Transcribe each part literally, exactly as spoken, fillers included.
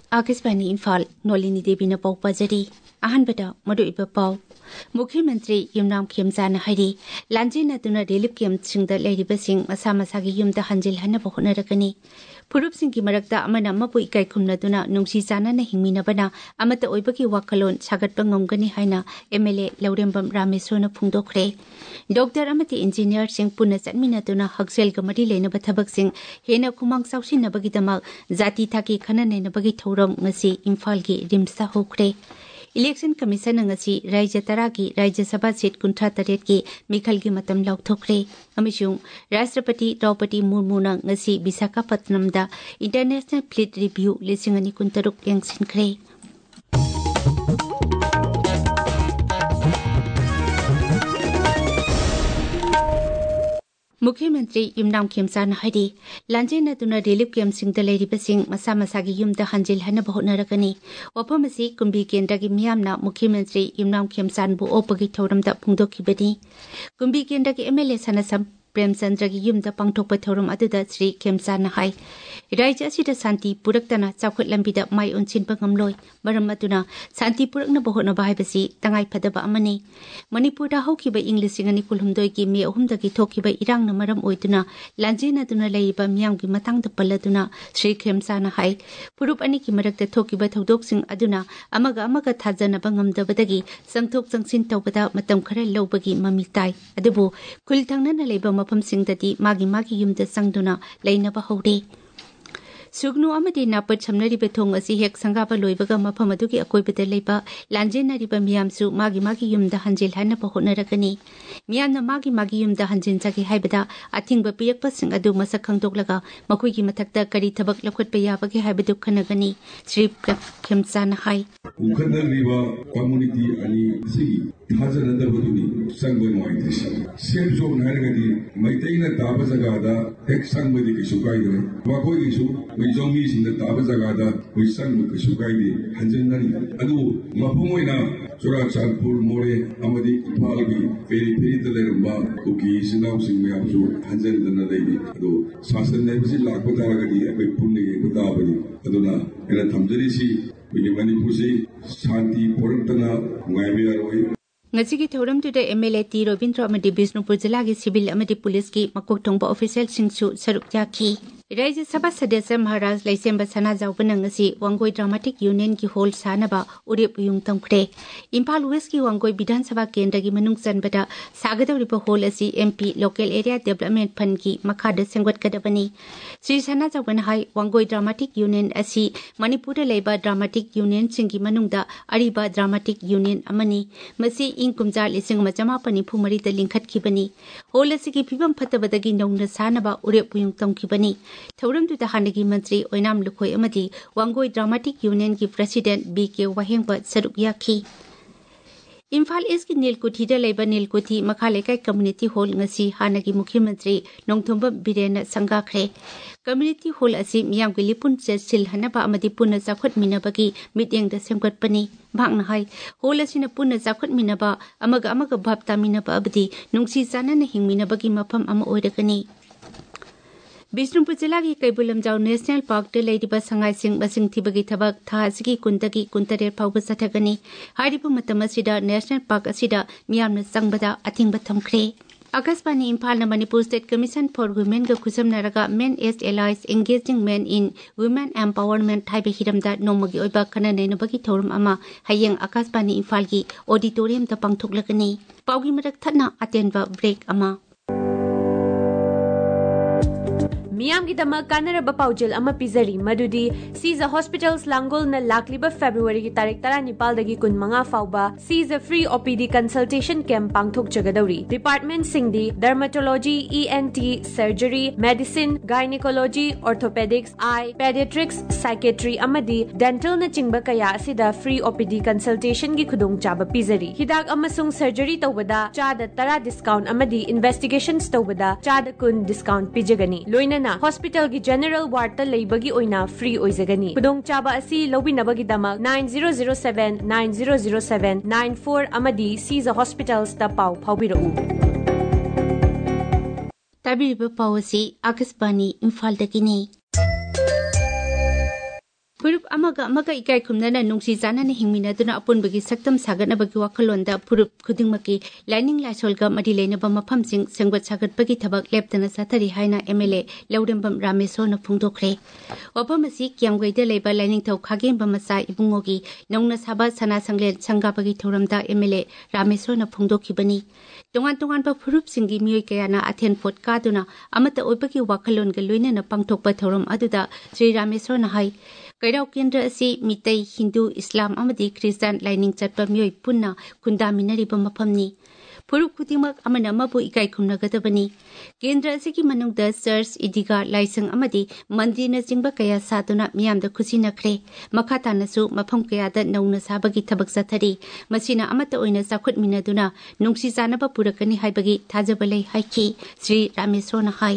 आकाशवाणी इम्फाल नोलिनी देवीना पाउ पाजरी अहनबदा मरुइबा पाउ मुख्यमंत्री युमनाम खेमचाना हरि लांजेनादुना रिलीफ कैम्पसिंगदा लेरिबसिंग मसा मसागी युमदा हंजिलहनबा होनरकनी फुरुपसिंगी मरक्ता अमना मपु इकाई खुमनदुना नुंसी चानाना हिंगमिनबना अमता ओइबगी वाखलोन सागतपा ngomgani haina M L A Laurembam रामेश्वरना फुंगदोखरे डॉक्टर अमति इंजीनियर सिंह पुनः चटमिनदुना हक्सेलगा मरि लेनबा थबकसिंग हेना खुमांग साउसिनबगिदमक जाति थाकी खननैनबगी थौरम ngasi इम्फालगी रिम्सता होखरे इलेक्शन कमीशन ngasi राज्य तरागी राज्य सभा सीट कुंठा तरेट की मिखलगी मतम लौथोखरे अमिसुंग राष्ट्रपति द्रौपदी मुर्मुना ngasi विशाखापत्तनमदा इंटरनेशनल फ्लीट रिव्यू लिसिंगनी कुंतरुक यंगसिनखरे मुख्यमंत्री युमनाम खेमचाना हरि लांजेनादुना रिलीफ कैम्पसिंगदा लेरिबसिंग मसा मसागी युमदा हंजिलहनबा होनरकनी वफम असि कुंभी केंद्रगी मियामना मुख्यमंत्री युमनाम खेमचानबु ओपगी थौरमदा फुंगदोखिबनी कुंभी केंद्रगी M L A Sanasam प्रेमचंद्रगी युमदा पांगथोकपा थौरम अदुदा Shri खेमचाना हाय राज्य असिदा शांति पुरक्तना चाखुत लंबिदा माय उनसिनबा ngमलोय मरम अदुना शांति पुरक्नबा होनबा हायबसि तंगाई फदबा अमनी मणिपुरदा हौखिबा इंग लिसिंग अनि कुलहुमदोय की मे अहुमदगी थोखिबा इरांगना मरम ओइदुना लांजेनादुना लैबा मियामगी मतंगदा पल्लदुना श्री खेमचाना हाय पुरुप अनि की मरक्ता थोखिबा थौदोकसिंग अदुना अमगा अमगा थाजनबा ngमदबदगी संथोक संगसिन तौबदा मतम खरा लौबगी ममी ताय अदुबो खुलथंगना लैबा मफमसिंगददी मागी मागी युमदा संगदुना लैनबा हौरे सुगनु अमदी नापट समनरिबे थोंग असि हेक संगाबा लोइबगा मफम अदुगी अकोइबदा लैबा लांजेनरिबा मियामसु मागी मागी युमदा हंजिलहनबा होनरकनी मियामना मागी मागी युमदा हंजिनजागी हाइबदा अथिंगबा पिरकपसिंग अदु मसक खंगदोकलगा मखुइगी मथक्ता करी थबक लपखटपा याबगे हाइबदु खनगनी श्री खेमचाना हाय उखनरिबा कम्युनिटी अनि सिगी थाजनदबदुनी संगबो नोइदिसि सेफ जोन हारगदी मैतैना ताबा जगादा हेक संगबदी किसु काइदरे वाखोइगिसु मैजौमी सिंदा ताबा जगादा मै संगबो किसु काइदे हंजनगनी अदु मफमोइना चुराचांदपुर मोरे अमदी इम्फालगी फेरी फेरी तलेरंबा कुकी सिनाउ सिंग मयामसु हंजनदना दैदि अदु शासन नैबसि लाखो तारगदी अबै पुन्नेगे गुताबनी अदुना एना थमजरिसि बिगे मणिपुरसि शांति पुरक्तना गायबयारोय ngachigi thauramtuda M L A T Robindra amadi Bishnupur जिलागी सिविल अमदी पुलिस की मकोक थोंबा ऑफिशियल सिंगसु सरुक याखी राज्य सभा सदस्य महाराज लैसेंबा सना जाउबना ngasi वांगोई ड्रामाटिक यूनियन की होल सानबा उरेप युंग तंखरे इम्फाल वेस्ट की वांगोई विधानसभा केंद्र की मनुंग चनबदा सागदौरिबा होल असि M P local area development fund की मखादा सेंगवटकदबनी श्री सना जाउबना हाई वांगोई ड्रामाटिक यूनियन असि मणिपुर लेबा ड्रामाटिक यूनियन सिंगी मनुंगदा अरिबा ड्रामाटिक यूनियन अमनी मसी इंग कुमजार लिसिंग मचमापन निफुमरी द लिंखटखिबनी होल असि फिबम फतबदगी नौना सानबा उरेप युंग तंखिबनी थौरमदुदा हानगी मंत्री ओइनाम लुखोय अमदी वांगोई ड्रामाटिक यूनियन की प्रेसिडेंट बी के वाहेंगबा सरुक याखी इम्फाल ईस्ट की नीलकुठीदा लेबा नीलकुठी मखालेकाई कम्युनिटी हॉल ngasi हानगी मुख्यमंत्री नोंगथोंबा बिरेन संगाखरे कम्युनिटी हॉल असि मियामगी लिपुन चेसिल हनबा अमदी पुन्ना चाखुटमिनबगी मिटेंगदा सेमगटपनी भागना हाय हॉल असिना पुन्ना चाखुटमिनबा अमगा अमगा भाबतामिनबा अबदी नुंगसी चानना हिंगमिनबगी मफम अमा ओइरगनी बिष्णुपुर जिला की कैबुलमजाव नेशनल पार्क लेरिबा संगाई सिंह मसिंग थिबगी थबक थासगी कुंतगी कुंतरेर फाउबा सथगनी हारिबा मतम असिदा नेशनल पार्क असिदा मियामना संगबदा अथिंगबा थमखरे Akashvani Imphal Manipur state commission for women का खुसमनरगा men as allies engaging men in women empowerment हाइबे हिरमदा नोमगी ओइबा खननैनबगी थौरम अमा हयेंग आकाशवाणी इम्फाल की ऑडिटोरियम दा पांगथोकलगनी पाउगी मरक थना अटेनबा ब्रेक अमा मियाम की दमा कानरबा पाउजल अमा पिजरी मदुदी सीजा हॉस्पिटल्स लांगोल न लाकलिबा फेब्रुअरी की तारीख तरा निपाल दगी कुन मंगा फाउबा Shija free O P D consultation camp पांगथोक जगदौरी डिपार्टमेंट सिंगदी dermatology E N T surgery medicine gynaecology orthopaedics eye paediatrics psychiatry अमदी डेंटल न चिंगबा कया असिदा free O P D consultation की खुदोंग चाबा पिजरी हिदाक अमसुंग सर्जरी तौबदा चादा तरा डिस्काउंट अमदी इन्वेस्टिगेशंस तौबदा चादा कुन डिस्काउंट पिजगनी लोइना हॉस्पिटल की जनरल वार्ड ता लेबगी ओइना फ्री ओइजगनी खुदोंग चाबा असि लौबिनबगी दमक nine zero zero seven nine zero zero seven nine four अमदी सीजा हॉस्पिटल्स ता पाउ फाउबिरउ ताबिब पावसी आकाशवाणी इम्फाल दगिनी ꯐꯨꯔꯨꯞ ꯑꯃꯒ ꯑꯃꯒ ꯏꯀꯥꯏ ꯈꯨꯝꯅꯅ ꯅꯨꯡꯁꯤ ꯆꯥꯟꯅꯅ ꯍꯤꯡꯃꯤꯟꯅꯗꯨꯅ ꯑꯄꯨꯟꯕꯒꯤ ꯁꯛꯇꯝ ꯁꯥꯒꯠꯅꯕꯒꯤ ꯋꯥꯈꯜꯂꯣꯟꯗ ꯐꯨꯔꯨꯞ ꯈꯨꯗꯤꯡꯃꯛꯀꯤ ꯂꯥꯏꯅꯤꯡ ꯂꯥꯏꯁꯣꯜꯒ ꯃꯔꯤ ꯂꯩꯅꯕ ꯃꯐꯝꯁꯤꯡ ꯁꯦꯝꯒꯠ ꯁꯥꯒꯠꯄꯒꯤ ꯊꯕꯛ ꯂꯦꯞꯇꯅ ꯆꯠꯊꯔꯤ ꯍꯥꯏꯅ ꯑꯦꯝ ꯑꯦꯜ ꯑꯦ ꯂꯧꯔꯦꯝꯕꯝ ꯔꯥꯃꯦꯁꯣꯔꯅ ꯐꯣꯡꯗꯣꯛꯈ꯭ꯔꯦ꯫ ꯋꯥꯐꯝ ꯑꯁꯤ ꯀꯤꯌꯥꯝꯒꯩꯗ ꯂꯩꯕ ꯂꯥꯏꯅꯤꯡꯊꯧ ꯈꯥꯒꯦꯝꯕ ꯃꯆꯥ ꯏꯕꯨꯡꯉꯣꯒꯤ ꯅꯧꯅ ꯁꯥꯕ ꯁꯅꯥ ꯁꯪꯂꯦꯟ ꯁꯪꯒꯥꯕꯒꯤ ꯊꯧꯔꯝꯗ ꯑꯦꯝ ꯑꯦꯜ ꯑꯦ ꯔꯥꯃꯦꯁꯣꯔꯅ ꯐꯣꯡꯗꯣꯛꯈꯤꯕꯅꯤ꯫ ꯇꯣꯉꯥꯟ ꯇꯣꯉꯥꯟꯕ ꯐꯨꯔꯨꯞꯁꯤꯡꯒꯤ ꯃꯤꯑꯣꯏ ꯀꯌꯥꯅ ꯑꯊꯦꯟꯄꯣꯠ ꯀꯥꯗꯨꯅ ꯑꯃꯠꯇ ꯑꯣꯏꯕꯒꯤ ꯋꯥꯈꯜꯂꯣꯟꯒ ꯂꯣꯏꯅꯅ ꯄꯥꯡꯊꯣꯛꯄ ꯊꯧꯔꯝ ꯑꯗꯨꯗ ꯁ꯭ꯔꯤ ꯔꯥꯃꯦꯁꯣꯔꯅ ꯍꯥꯏ ꯀꯩꯔꯥꯎ ꯀꯦꯟꯗ꯭ꯔ ꯑꯁꯤ ꯃꯤꯇꯩ, ꯍꯤꯟꯗꯨ, ꯏꯁꯂꯥꯝ ꯑꯃꯗꯤ ꯈ꯭ꯔꯤꯁꯇꯥꯟ ꯂꯥꯏꯅꯤꯡ ꯆꯠꯄ ꯃꯤꯑꯣꯏ ꯄꯨꯟꯅ ꯈꯨꯟꯗꯥꯃꯤꯟꯅꯔꯤꯕ ꯃꯐꯝꯅꯤ꯫ ꯐꯨꯔꯨꯞ ꯈꯨꯗꯤꯡꯃꯛ ꯑꯃꯅ ꯑꯃꯕꯨ ꯏꯀꯥꯏ ꯈꯨꯝꯅꯒꯗꯕꯅꯤ꯫ ꯀꯦꯟꯗ꯭ꯔ ꯑꯁꯤꯒꯤ ꯃꯅꯨꯡꯗ ꯆꯔꯆ, ꯏꯗꯤꯒꯥ, ꯂꯥꯏꯁꯪ ꯑꯃꯗꯤ ꯃꯟꯗꯤꯔꯅꯆꯤꯡꯕ ꯀꯌꯥ ꯁꯥꯗꯨꯅ ꯃꯤꯌꯥꯝꯗ ꯈꯨꯠꯁꯤꯟꯅꯈ꯭ꯔꯦ꯫ ꯃꯈꯥ ꯇꯥꯅꯁꯨ ꯃꯐꯝ ꯀꯌꯥꯗ ꯅꯧꯅ ꯁꯥꯕꯒꯤ ꯊꯕꯛ ꯆꯠꯊꯔꯤ꯫ ꯃꯁꯤꯅ ꯑꯃꯠꯇ ꯑꯣꯏꯅ ꯆꯥꯎꯈꯠꯃꯤꯟꯅꯗꯨꯅ ꯅꯨꯡꯁꯤ ꯆꯥꯟꯅꯕ ꯄꯨꯔꯛꯀꯅꯤ ꯍꯥꯏꯕꯒꯤ ꯊꯥꯖꯕ ꯂꯩ ꯍꯥꯏꯈꯤ꯫ ꯁ꯭ꯔꯤ ꯔꯥꯃꯦꯁꯣꯔꯅ ꯍꯥꯏ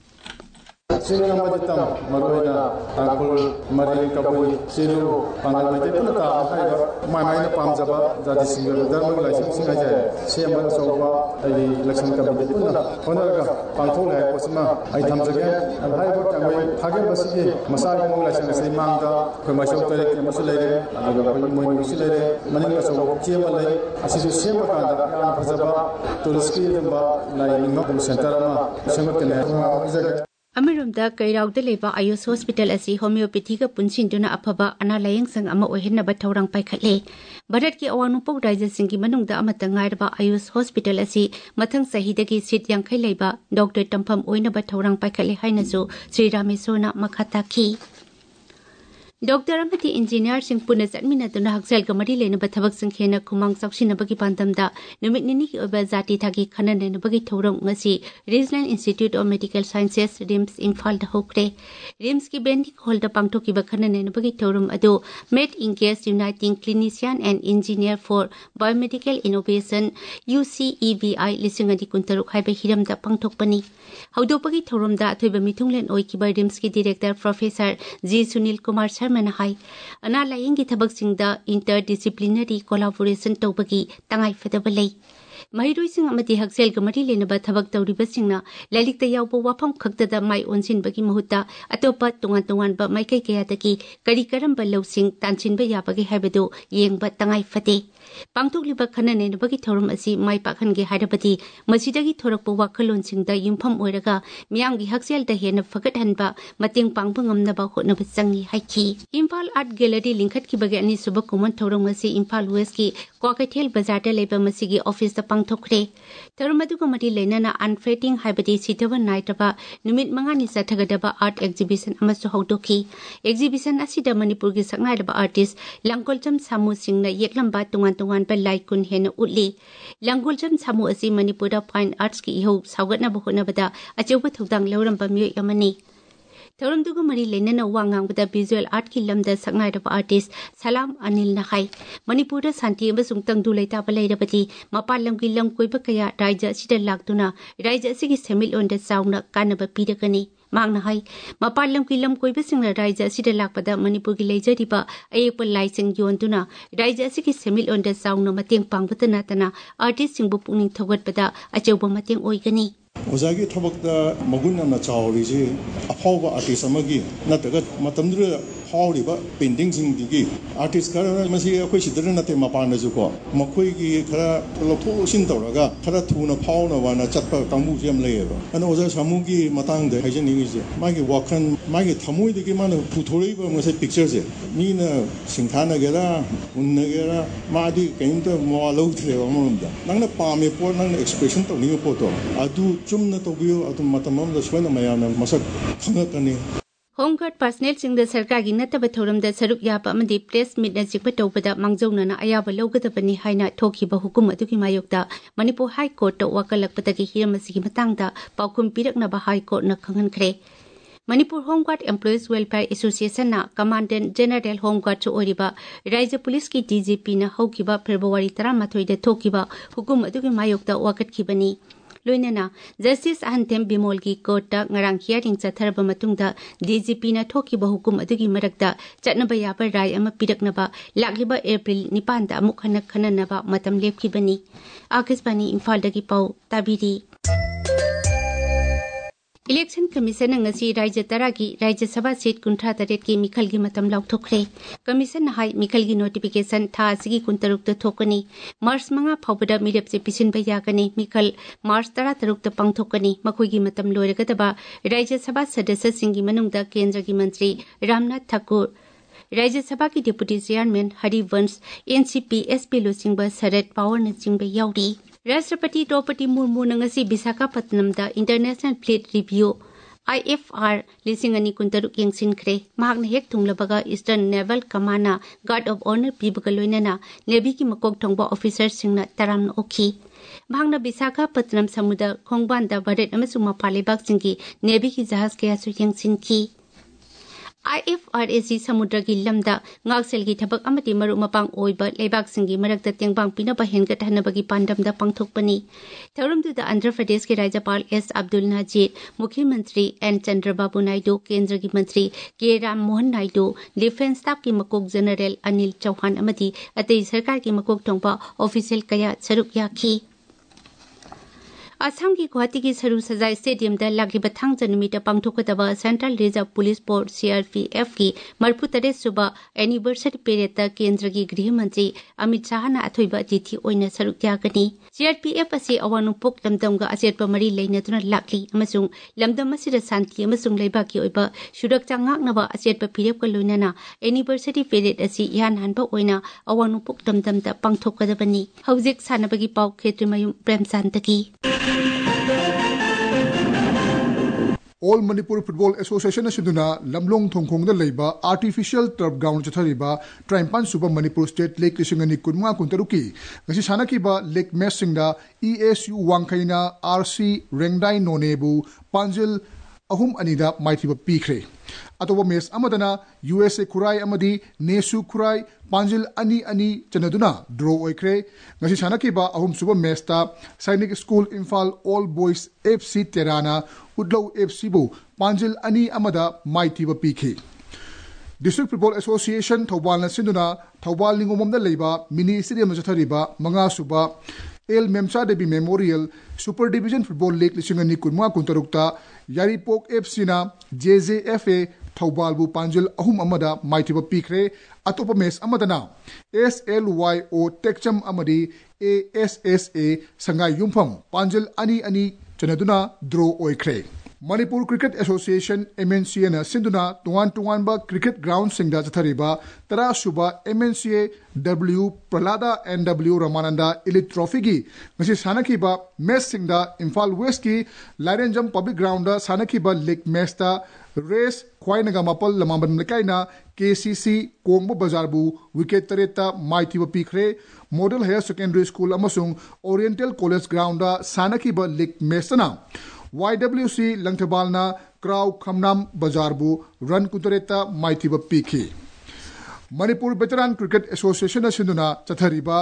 Sini yang berhitam meruina tangkul mari kabui silu pangal mete pun tak hai ba mai mai na pam jaba jadi single dharma license singa jaya siam ba soba ai election committee pun na honor ga pangthol hai kosma ai tham jage hai ba tamai thage basige masal mo license sai mangda khoi ma sok tare ke masulere aga khoi moi musilere maning ga soba chema lai asisu siam ba kanda yan phajaba turiski ba lai ninga kum center ma sengot ne jaga ꯑꯃꯔꯣꯝꯗ ꯀꯩꯔꯥꯎꯗ ꯂꯩꯕ ꯑꯌꯨꯁ hospital ꯑꯁꯤ ꯍꯣꯃꯤꯑꯣꯄꯦꯊꯤꯒ ꯄꯨꯟꯁꯤꯟꯗꯨꯅ ꯑꯐꯕ ꯑꯅꯥ ꯂꯥꯌꯦꯡꯁꯪ ꯑꯃ ꯑꯣꯏꯍꯟꯅꯕ ꯊꯧꯔꯥꯡ ꯄꯥꯏꯈꯠꯂꯦ꯫ ꯚꯥꯔꯠꯀꯤ ꯑꯋꯥꯡ ꯅꯣꯡꯄꯣꯛ ꯔꯥꯖ꯭ꯌꯁꯤꯡꯒꯤ ꯃꯅꯨꯡꯗ ꯑꯃꯠꯇ ꯉꯥꯏꯔꯕ ꯑꯌꯨꯁ ꯍꯣꯁꯄꯤꯇꯥꯜ ꯑꯁꯤ ꯃꯊꯪ ꯆꯍꯤꯗꯒꯤ ꯁꯤꯠ ꯌꯥꯡꯈꯩ ꯂꯩꯕ ꯗꯣꯛꯇꯔ ꯇꯝꯐꯝ ꯑꯣꯏꯅꯕ ꯊꯧꯔꯥꯡ ꯄꯥꯏꯈꯠꯂꯦ ꯍꯥꯏꯅꯁꯨ ꯁ꯭ꯔꯤ ꯔꯥꯃꯦꯁꯣꯔꯅ ꯃꯈꯥ ꯇꯥꯈꯤ꯫ ꯗꯣꯛꯇꯔ ꯑꯃꯗꯤ ꯏꯟꯖꯤꯅꯤꯌꯔꯁꯤꯡ ꯄꯨꯟꯅ ꯆꯠꯃꯤꯟꯅꯗꯨꯅ ꯍꯛꯁꯦꯜꯒ ꯃꯔꯤ ꯂꯩꯅꯕ ꯊꯕꯛꯁꯤꯡ ꯍꯦꯟꯅ ꯈꯨꯃꯥꯡ ꯆꯥꯎꯁꯤꯟꯅꯕꯒꯤ ꯄꯥꯟꯗꯝꯗ ꯅꯨꯃꯤꯠ ꯅꯤꯅꯤꯒꯤ ꯑꯣꯏꯕ ꯖꯥꯇꯤ ꯊꯥꯒꯤ ꯈꯟꯅ ꯅꯩꯅꯕꯒꯤ ꯊꯧꯔꯝ ꯉꯁꯤ regional institute of medical sciences RIMS ꯏꯝꯐꯥꯜꯗ ꯍꯧꯈ꯭ꯔꯦ꯫ ꯔꯤꯝꯁꯀꯤ ꯕꯦꯟꯗꯤꯡ ꯍꯣꯜꯗ ꯄꯥꯡꯊꯣꯛꯈꯤꯕ ꯈꯟꯅ ꯅꯩꯅꯕꯒꯤ ꯊꯧꯔꯝ ꯑꯗꯨ meet engage uniting clinician and engineer for biomedical innovation U C E B I ꯂꯤꯁꯤꯡ ꯑꯅꯤ ꯀꯨꯟꯇꯔꯨꯛ ꯍꯥꯏꯕ ꯍꯤꯔꯝꯗ ꯄꯥꯡꯊꯣꯛꯄꯅꯤ꯫ ꯍꯧꯗꯣꯛꯄꯒꯤ ꯊꯧꯔꯝꯗ ꯑꯊꯣꯏꯕ ꯃꯤꯊꯨꯡꯂꯦꯟ ꯑꯣꯏꯈꯤꯕ ꯔꯤꯝꯁꯀꯤ director professor G Sunil Kumar ꯁꯔꯃꯅ ꯍꯥꯏ ꯑꯅꯥ ꯂꯥꯌꯦꯡꯒꯤ ꯊꯕꯛꯁꯤꯡꯗ ꯏꯟꯇꯔꯗꯤꯁꯤꯄ꯭ꯂꯤꯅꯔꯤ ꯀꯣꯂꯥꯕꯣꯔꯦꯁꯟ ꯇꯧꯕꯒꯤ ꯇꯉꯥꯏꯐꯗꯕ ꯂꯩ꯫ ꯃꯍꯩꯔꯣꯏꯁꯤꯡ ꯑꯃꯗꯤ ꯍꯛꯁꯦꯜꯒ ꯃꯔꯤ ꯂꯩꯅꯕ ꯊꯕꯛ ꯇꯧꯔꯤꯕꯁꯤꯡꯅ ꯂꯥꯏꯔꯤꯛꯇ ꯌꯥꯎꯕ ꯋꯥꯐꯝ ꯈꯛꯇꯗ ꯃꯥꯏ ꯑꯣꯟꯁꯤꯟꯕꯒꯤ ꯃꯍꯨꯠꯇ ꯑꯇꯣꯞꯄ ꯇꯣꯉꯥꯟ ꯇꯣꯉꯥꯟꯕ ꯃꯥꯏꯀꯩ ꯀꯌꯥꯗꯒꯤ ꯀꯔꯤ ꯀꯔꯝꯕ ꯂꯧꯁꯤꯡ ꯇꯥꯟꯁꯤꯟꯕ ꯌꯥꯕꯒꯦ ꯍꯥꯏꯕꯗꯨ ꯌꯦꯡꯕ ꯇꯉꯥꯏꯐꯗꯦ꯫ ꯄꯥꯡꯊꯣꯛꯂꯤꯕ ꯈꯟꯅ ꯅꯩꯅꯕꯒꯤ ꯊꯧꯔꯝ ꯑꯁꯤ ꯃꯥꯏ ꯄꯥꯛꯍꯟꯒꯦ ꯍꯥꯏꯔꯕꯗꯤ ꯃꯁꯤꯗꯒꯤ ꯊꯣꯔꯛꯄ ꯋꯥꯈꯜꯂꯣꯟꯁꯤꯡꯗ ꯌꯨꯝꯐꯝ ꯑꯣꯏꯔꯒ ꯃꯤꯌꯥꯝꯒꯤ ꯍꯛꯁꯦꯜꯗ ꯍꯦꯟꯅ ꯐꯒꯠꯍꯟꯕ ꯃꯇꯦꯡ ꯄꯥꯡꯕ ꯉꯝꯅꯕ ꯍꯣꯠꯅꯕ ꯆꯪꯏ ꯍꯥꯏꯈꯤ꯫ ꯏꯝꯐꯥꯜ ꯑꯥꯔꯠ ꯒꯦꯂꯔꯤ ꯂꯤꯡꯈꯠꯈꯤꯕꯒꯤ ꯑꯅꯤꯁꯨꯕ ꯀꯨꯝꯑꯣꯟ ꯊꯧꯔꯝ ꯑꯁꯤ ꯏꯝꯐꯥꯜ ꯋꯦꯁꯀꯤ ꯀ꯭ꯋꯥꯀꯩꯊꯦꯜ ꯕꯖꯥꯔꯗ ꯂꯩꯕ ꯃꯁꯤꯒꯤ ꯑꯣꯐꯤꯁꯇ ꯄꯥꯡꯊꯣꯛꯈ꯭ꯔꯦ꯫ ꯊꯧꯔꯝ ꯑꯗꯨꯒ ꯃꯔꯤ ꯂꯩꯅꯅ ꯑꯟꯐꯦꯗꯤꯡ ꯍꯥꯏꯕꯗꯤ ꯁꯤꯊꯕ ꯅꯥꯏꯗ꯭ꯔꯕ ꯅꯨꯃꯤꯠ ꯃꯉꯥꯅꯤ ꯆꯠꯊꯒꯗꯕ ꯑꯥꯔꯠ ꯑꯦꯛꯖꯤꯕꯤꯁꯟ ꯑꯃꯁꯨ ꯍꯧꯗꯣꯛꯈꯤ꯫ ꯑꯦꯛꯖꯤꯕꯤꯁꯟ ꯑꯁꯤꯗ ꯃꯅꯤꯄꯨꯔꯒꯤ ꯁꯛꯅꯥꯏꯔꯕ ꯑꯥꯔꯇꯤꯁꯠ ꯂꯥꯡꯒꯣꯜꯆꯝ ꯁꯥꯃꯨꯁꯤꯡꯅ ꯌꯦꯛꯂꯝꯕ ꯇꯣꯉꯥꯟ ꯇꯣꯉꯥꯟꯕ ꯂꯥꯏ ꯀꯨꯟ ꯍꯦꯟꯅ ꯎꯠꯂꯤ꯫ ꯂꯥꯡꯒꯣꯜꯆꯝ ꯁꯥꯃꯨ ꯑꯁꯤ ꯃꯅꯤꯄꯨꯔꯗ ꯐꯥꯏꯟ ꯑꯥꯔꯠꯁꯀꯤ ꯏꯍꯧ ꯁꯧꯒꯠꯅꯕ ꯍꯣꯠꯅꯕꯗ ꯑꯆꯧꯕ ꯊꯧꯗꯥꯡ ꯂꯧꯔꯝꯕ ꯃꯤꯑꯣꯏ ꯑꯃꯅꯤ꯫ ꯊꯧꯔꯝꯗꯨꯒ ꯃꯔꯤ ꯂꯩꯅꯅ ꯋꯥ ꯉꯥꯡꯕꯗ ꯚꯤꯖꯨꯑꯦꯜ ꯑꯥꯔꯠꯀꯤ ꯂꯝꯗ ꯁꯛꯅꯥꯏꯔꯕ ꯑꯥꯔꯇꯤꯁꯠ ꯁꯂꯥꯝ ꯑꯅꯤꯜꯅ ꯍꯥꯏ ꯃꯅꯤꯄꯨꯔꯗ ꯁꯥꯟꯇꯤ ꯑꯃꯁꯨꯡ ꯇꯪꯗꯨ ꯂꯩꯇꯥꯕ ꯂꯩꯔꯕꯗꯤ ꯃꯄꯥꯟ ꯂꯝꯒꯤ ꯂꯝ ꯀꯣꯏꯕ ꯀꯌꯥ ꯔꯥꯖ꯭ꯌ ꯑꯁꯤꯗ ꯂꯥꯛꯇꯨꯅ ꯔꯥꯖ꯭ꯌ ꯑꯁꯤꯒꯤ ꯁꯦꯟꯃꯤꯠꯂꯣꯟꯗ ꯆꯥꯎꯅ ꯀꯥꯟꯅꯕ ꯄꯤꯔꯒꯅꯤ꯫ ꯃꯍꯥꯛꯅ ꯍꯥꯏ ꯃꯄꯥꯟ ꯂꯝꯒꯤ ꯂꯝ ꯀꯣꯏꯕꯁꯤꯡꯅ ꯔꯥꯖ꯭ꯌ ꯑꯁꯤꯗ ꯂꯥꯛꯄꯗ ꯃꯅꯤꯄꯨꯔꯒꯤ ꯂꯩꯖꯔꯤꯕ ꯑꯌꯦꯛꯄ ꯂꯥꯏꯁꯤꯡ ꯌꯣꯟꯗꯨꯅ ꯔꯥꯖ꯭ꯌ ꯑꯁꯤꯒꯤ ꯁꯦꯟꯃꯤꯠꯂꯣꯟꯗ ꯆꯥꯎꯅ ꯃꯇꯦꯡ ꯄꯥꯡꯕꯇ ꯅꯠꯇꯅ ꯑꯥꯔꯇꯤꯁꯠꯁꯤꯡꯕꯨ ꯄꯨꯛꯅꯤꯡ ꯊꯧꯒꯠꯄꯗ ꯑꯆꯧꯕ ꯃꯇꯦꯡ ꯑꯣꯏꯒꯅꯤ꯫ ꯑꯣꯖꯥꯒꯤ ꯊꯕꯛꯇ ꯃꯒꯨꯟ ꯌꯥꯝꯅ ꯆꯥꯎꯔꯤꯁꯤ ꯑꯐꯥꯎꯕ ꯑꯥꯔꯇꯤꯁꯠ ꯑꯃꯒꯤ ꯅꯠꯇ꯭ꯔꯒ ꯃꯇꯝꯗꯨꯗ ꯐꯥꯎꯔꯤꯕ ꯄꯦꯟꯇꯤꯡꯁꯤꯡꯗꯨꯒꯤ ꯑꯥꯔꯇꯤꯁꯠ ꯈꯔ ꯃꯁꯤ ꯑꯩꯈꯣꯏ ꯁꯤꯗ ꯅꯠꯇꯦ ꯃꯄꯥꯟꯗꯁꯨꯀꯣ ꯃꯈꯣꯏꯒꯤ ꯈꯔ ꯂꯧꯊꯣꯛ ꯂꯧꯁꯤꯟ ꯇꯧꯔꯒ ꯈꯔ ꯊꯨꯅ ꯐꯥꯎꯅꯕꯅ ꯆꯠꯄ ꯀꯥꯡꯕꯨꯁꯨ ꯌꯥꯝ ꯂꯩꯌꯦꯕ꯫ ꯑꯗꯨꯅ ꯑꯣꯖꯥ ꯁꯥꯃꯨꯒꯤ ꯃꯇꯥꯡꯗ ꯍꯥꯏꯖꯅꯤꯡꯉꯤꯁꯦ ꯃꯥꯒꯤ ꯋꯥꯈꯜ ꯃꯥꯒꯤ ꯊꯃꯣꯏꯗꯒꯤ ꯃꯥꯅ ꯄꯨꯊꯣꯔꯛꯏꯕ ꯉꯁꯥꯏ ꯄꯤꯛꯆꯔꯁꯦ ꯃꯤꯅ ꯁꯤꯡꯊꯥꯅꯒꯦꯔꯥ ꯎꯟꯅꯒꯦꯔꯥ ꯃꯥꯗꯤ ꯀꯔꯤꯝꯇ ꯃꯋꯥ ꯂꯧꯗ꯭ꯔꯦꯕ ꯑꯃꯔꯣꯝꯗ ꯅꯪꯅ ꯄꯥꯝꯃꯤ ꯄꯣꯠ ꯅꯪꯅ ꯑꯦꯛꯁꯄ꯭ꯔꯦꯁꯟ ꯇꯧꯅꯤꯡꯕ ꯄꯣꯠꯇꯣ ꯑꯗꯨ ꯆꯨꯝꯅ ꯇꯧꯕꯤꯌꯨ ꯑꯗꯨ ꯃꯇꯝ ꯑꯃꯗ ꯁꯣꯏꯅ ꯃꯌꯥꯝꯅ ꯃꯁꯛ ꯈꯪꯉꯛꯀꯅꯤ꯫ ꯍꯣꯝ ꯒꯥꯔꯗ ꯄꯔꯁꯅꯦꯜꯁꯤꯡꯗ ꯁꯔꯀꯥꯔꯒꯤ ꯅꯠꯇꯕ ꯊꯧꯔꯝꯗ ꯁꯔꯨꯛ ꯌꯥꯕ ꯑꯃꯗꯤ ꯄ꯭ꯔꯦꯁ ꯃꯤꯠꯅꯆꯤꯡꯕ ꯇꯧꯕꯗ ꯃꯥꯡꯖꯧꯅꯅ ꯑꯌꯥꯕ ꯂꯧꯒꯗꯕꯅꯤ ꯍꯥꯏꯅ ꯊꯣꯛꯈꯤꯕ ꯍꯨꯀꯨꯝ ꯑꯗꯨꯒꯤ ꯃꯥꯌꯣꯛꯇ ꯃꯅꯤꯄꯨꯔ ꯍꯥꯏ ꯀꯣꯔꯠꯇ ꯋꯥꯀꯠꯂꯛꯄꯗꯒꯤ ꯍꯤꯔꯝ ꯑꯁꯤꯒꯤ ꯃꯇꯥꯡꯗ ꯄꯥꯎꯈꯨꯝ ꯄꯤꯔꯛꯅꯕ ꯍꯥꯏ ꯀꯣꯔꯠꯅ ꯈꯪꯍꯟꯈ꯭ꯔꯦ꯫ Manipur home guard employees welfare ꯑꯦꯁꯣꯁꯤꯌꯦꯁꯟꯅ ꯀꯃꯥꯟꯗꯦꯟꯠ ꯖꯦꯅꯔꯦꯜ ꯍꯣꯝ ꯒꯥꯔꯗꯁꯨ ꯑꯣꯏꯔꯤꯕ ꯔꯥꯖ꯭ꯌ ꯄꯨꯂꯤꯁꯀꯤ ꯗꯤ ꯖꯤ ꯄꯤꯅ ꯍꯧꯈꯤꯕ ꯐꯦꯕ꯭ꯔꯨꯋꯥꯔꯤ ꯇꯔꯥꯃꯥꯊꯣꯏꯗ ꯊꯣꯛꯈꯤꯕ ꯍꯨꯀꯨꯝ ꯑꯗꯨꯒꯤ ꯃꯥꯌꯣꯛꯇ ꯋꯥꯀꯠꯈꯤꯕꯅꯤ꯫ ꯂꯣꯏꯅꯅ ꯖꯁꯇꯤꯁ ꯑꯍꯟꯊꯦꯝ ꯕꯤꯃꯣꯜꯒꯤ ꯀꯣꯔꯠꯇ ꯉꯔꯥꯡ ꯍꯤꯌꯥꯔꯤꯡ ꯆꯠꯊꯔꯕ ꯃꯇꯨꯡꯗ ꯗꯤ ꯖꯤ ꯄꯤꯅ ꯊꯣꯛꯈꯤꯕ ꯍꯨꯀꯨꯝ ꯑꯗꯨꯒꯤ ꯃꯔꯛꯇ ꯆꯠꯅꯕ ꯌꯥꯕ ꯔꯥꯏ ꯑꯃ ꯄꯤꯔꯛꯅꯕ ꯂꯥꯛꯂꯤꯕ ꯑꯦꯄ꯭ꯔꯤꯜ ꯅꯤꯄꯥꯟꯗ ꯑꯃꯨꯛ ꯍꯟꯅ ꯈꯟꯅꯅꯕ ꯃꯇꯝ ꯂꯦꯞꯈꯤꯕꯅꯤ꯫ ꯑꯥꯀꯥꯁꯕꯥꯅꯤ ꯏꯝꯐꯥꯜꯗꯒꯤ ꯄꯥꯎ ꯇꯥꯕꯤꯔꯤ꯫ इलेक्शन कमीशन ngasi राज्य तरा की राज्य सभा सीट कुंठा तरेट की मिखल की मतम लौथोखरे कमीशन हाई मिखल की नोटिफिकेशन था असगी कुंतरुक थोकनी मार्च मंगा फाउबदा मिरेप से पिसिन बयागनी मिखल मार्च तरा तरुक पांगथोकनी मखोई की मतम लोरगदबा राज्य सभा सदस्य सिंगी मनुंगदा केंद्र की मंत्री रामनाथ ठाकुर राज्य सभा की deputy chairman Harivansh NCP SP लोसिंग शरद पावर नचिंग याउरी राष्ट्रपति द्रौपदी मुर्मू नंगसी Visakhapatnam international fleet review I F R लिसिंग अनि कुंतरुक यंगसिनख्रे मागन हेक थुंगलबगा ईस्टर्न नेवल कमाना गार्ड ऑफ ऑनर पीबगा लोइनना नेवी की मकोक थोंगबा ऑफिसर सिंगना तराम ओखी भागना विशाखापत्तनम समुद्र खोंगबांदा भारत अमसुंग मपालेबाग सिंगी नेवी की जहाज कयासु यंगसिनखी I F R A C समुद्र की lambda ngaksel gi thabak amati maru mapang oiba leibak singi marakta tengbang pinaba hengat hanabagi pandamda pangthokpani thaurum du da Andhra Pradesh के राज्यपाल एस अब्दुल नाजीर मुख्यमंत्री एन चंद्रबाबू नायडू केंद्र की मंत्री K Ram Mohan Naidu defence staff की मकोक जनरल अनिल चौहान अमदी अतई सरकार की मकोक थोंगबा ऑफिशियल कया सरुक याखी असम की गुवाहाटी की सरू सजाई स्टेडियम द लागिब थांगजा नुमित पांगथोकदबा central reserve police force CRPF की मरफु तरेट सुबा एनिवर्सरी पीरियड द केंद्र की गृह मंत्री अमित शाह ना अथोइबा अतिथि ओइना सरुक यागनी सीआरपीएफ असे अवानुपुक लमदमगा अचेतपा मरी लेनदुना लाखली अमसुंग लमदम असिदा शांति अमसुंग लेबाकी ओइबा सुरक्षा ngaknaba अचेतपा फिरेपका लोइनाना एनिवर्सरी पीरियड असि यान हानबा ओइना अवानुपुक लमदमदा पांगथोकदबनी हौजिक सानबगी पाउ खेत्रिमयुम प्रेमचांदगी All Manipur Football Association asinduna lamlong thongkhong da leiba artificial turf ground chathariba Traimpan Suba Manipur State Lake Kisingani kunma kuntaruki ngasi sanaki ba lake match singda E S U Wangkhaina R C Rengdai Nonebu Panjil ahum anida maithiba pikre atoba match amadana U S A Khurai amadi Nesu Khurai Panjil ani ani chanaduna draw oikre ngasi sanaki ba ahum suba match ta Sainik School Imphal All Boys F C Terana Udlaw F C bu Panjil ani amada maithiba pikhe District Football Association Thobal na sinduna Thobal ningomom da leiba mini stadium chathariba manga suba El Memcha Devi Memorial Super Division Football League lisingani kunma kuntarukta Yaripok F C na J J F A Thobal bu Panjil ahum amada maithiba pikre atopa match amadana S L Y O Techcham amadi A S S A Sangai Yumpham Panjil ani ani chanaduna draw oikre Manipur Cricket Association M N C A na sinduna tuan tuan ba cricket ground singda chathariba tara suba M N C A W Pralada N W Ramananda Elite Trophy gi ngasi sanaki ba match singda Imphal West ki Larenjam Public Ground da sanaki ba league match ta race khwainaga mapal lamamban lekaina K C C Kongbo Bazar bu wicket tareta maithiba pikre Model Higher Secondary School amasung Oriental College Ground da sanaki ba league match na Y W C Langthabalna Kraw Khamnam Bazarbu Run Kutareta Maithiba Pikhi Manipur Veteran Cricket Association asinduna chathariba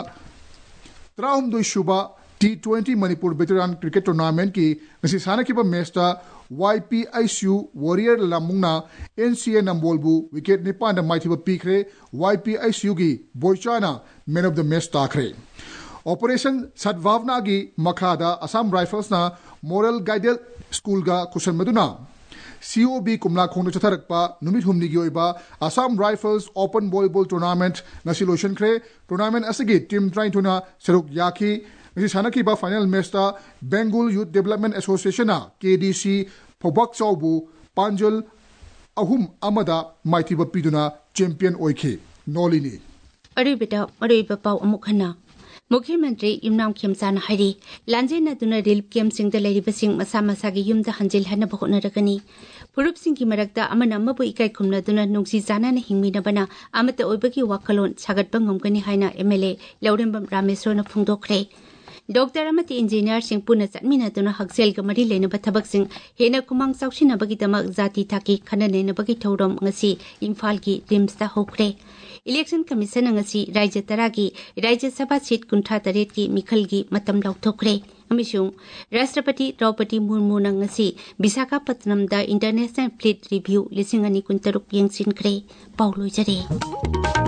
Trahum dui shuba T twenty Manipur Veteran Cricket Tournament ki ngasi sanakiba match ta Y P I C U Warrior Lamungna N C A Nambolbu wicket nipan da maithiba pikre Y P I C U gi Boichana man of the match takre Operation Sadvavna gi makhada Assam Rifles na Moral Guided School ga kusan maduna C O B kumla khongda chatharakpa numit humni gi oiba Assam Rifles Open Volleyball Tournament ngasi lotion kre tournament asigi team trying to na seruk yaki ngasi sanaki ba final match ta Bengal Youth Development Association na K D C Phobak Chawbu Panjul ahum amada maithiba piduna champion oikhe nolini aribeta ariba pau amukhana मुख्यमंत्री इमरान खेमसान हरी लांजेन नदुना relief camp सिंग द लेरिबसिंग मसा मसा गी युम द हंजिल हन बखोन रगनी फुरुप सिंग की मरकता अमन अमबु इकाई खुमनदुना नुंगसी जाना न हिंगमिनबना अमत ओइबगी वाखलोन सागत बंगमगनी हाइना एमएलए लौरेंबम रामेश्वरन फुंगदोखरे डॉक्टर अमति इंजीनियर सिंह पुना चटमिनदुना हक्सेल ग मरी लेनब थबक सिंग हेना कुमांग साउसिनबगी दमक जाति थाकी खननेनबगी थौरम ngasi इम्फाल की रिम्स ता होखरे इलेक्शन कमीशन ngasi राज्य तरा की राज्य सभा सीट कुंठा तरेट की मिखल की मतम लौथोखरे अमिसुंग राष्ट्रपति द्रौपदी मुर्मू ngasi विशाखापत्तनम द इंटरनेशनल फ्लीट रिव्यू लिसिंग अनि कुंतरुक यंगसिनखरे पाउलोइजरे